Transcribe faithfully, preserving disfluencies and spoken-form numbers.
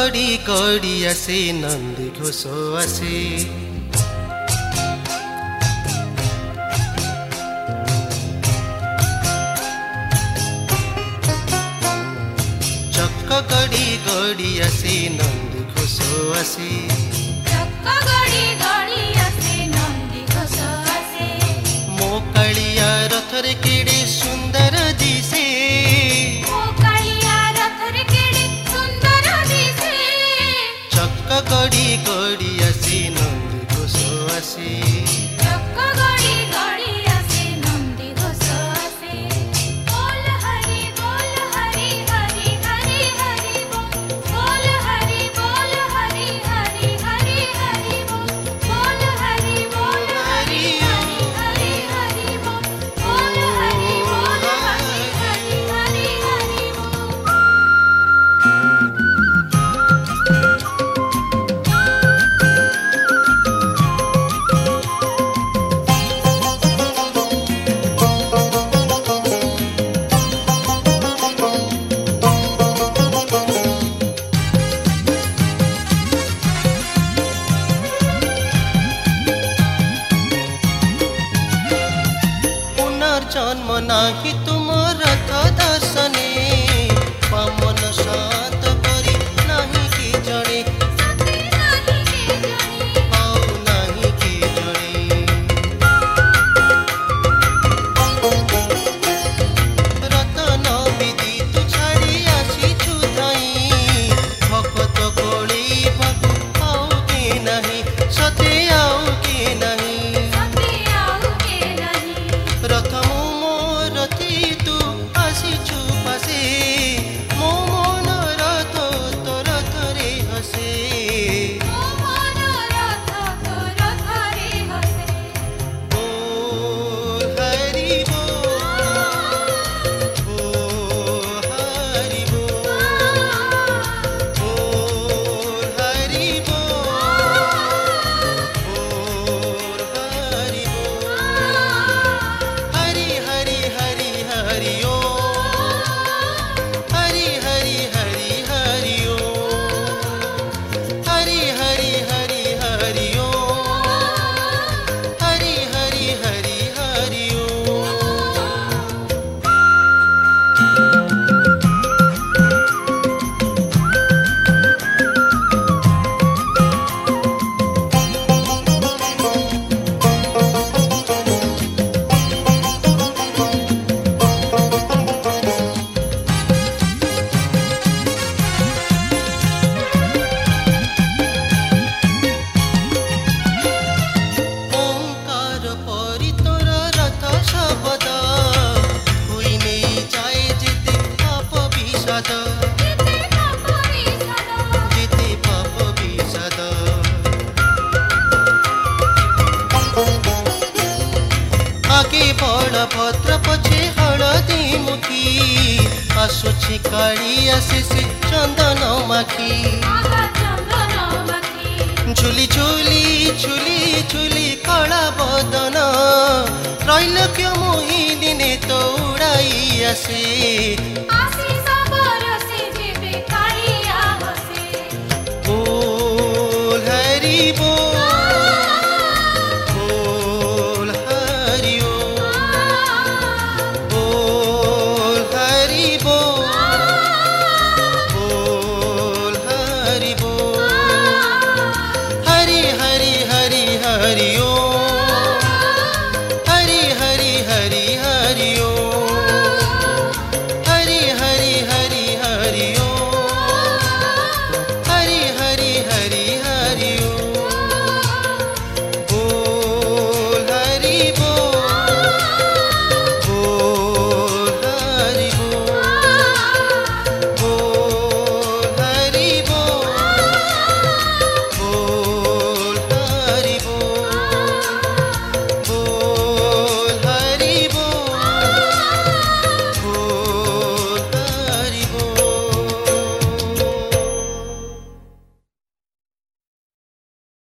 गड़ी गड़ी आसे नंदी घोष आसे चक्का गड़ी गड़ी आसे नंदी घोष आसे चक्का गड़ी गड़ी आसे नंदी घोष आसे मो कालिया रथरे केड़े सुंदर दिसे मो कालिया रथरे केड़े सुंदर दिसे चक्का गड़ी गड़ी आसे नंदी घोष आसे चक्का गड़ी गड़ी आसे नंदी घोष आसे बोल हरि बोल हरि हरि हरि हरि बोल बोल हरि बोल हरि हरि हरि हरि बोल बोल हरि बोल हरि हरि हरि हरि बोल बोल हरि बोल हरि हरि हरि हरि बोल पुनर्जन्म नाही तुम रथ दर्शने पावन शांत करी नाही कि जणे सती नाही के जणी पाऊ नाही कि जणे रतन विधि तु छाड़ी आसी छुधाई भगत कोड़ी भगु पाऊ कि नहीं सते आऊ कि नहीं सती आऊ के नहीं रथ मो रथी तू आसी छुपासे मो मन रथ तो रथ रे हसे ओ मन रथ तो रथ रे हसे बोल हरि बोल बोल हरि बोल बोल हरि बोल बोल हरि बोल हरि हरि हरि हरि ओ हरि हरि हरि हरि ओ हरि हरि हरि हरि ओ हरि हरि हरि हरि ओ ओंकार परि तोर रथ शब्द हुई नहीं जाए जेते पाप विषाद जेते पाप विषाद जेते पाप विषाद आगे बड़ भद्र पछे हलदी मुखी आसुछि काली आसे से चंदन माखी आगा चंदन माखी झुली झुली झुली झुली कला बदन त्रैलोक्य मोही दिने तो उड़ाई आसे आसी सबर से जेबे कालिया हसे बोल हरि बोल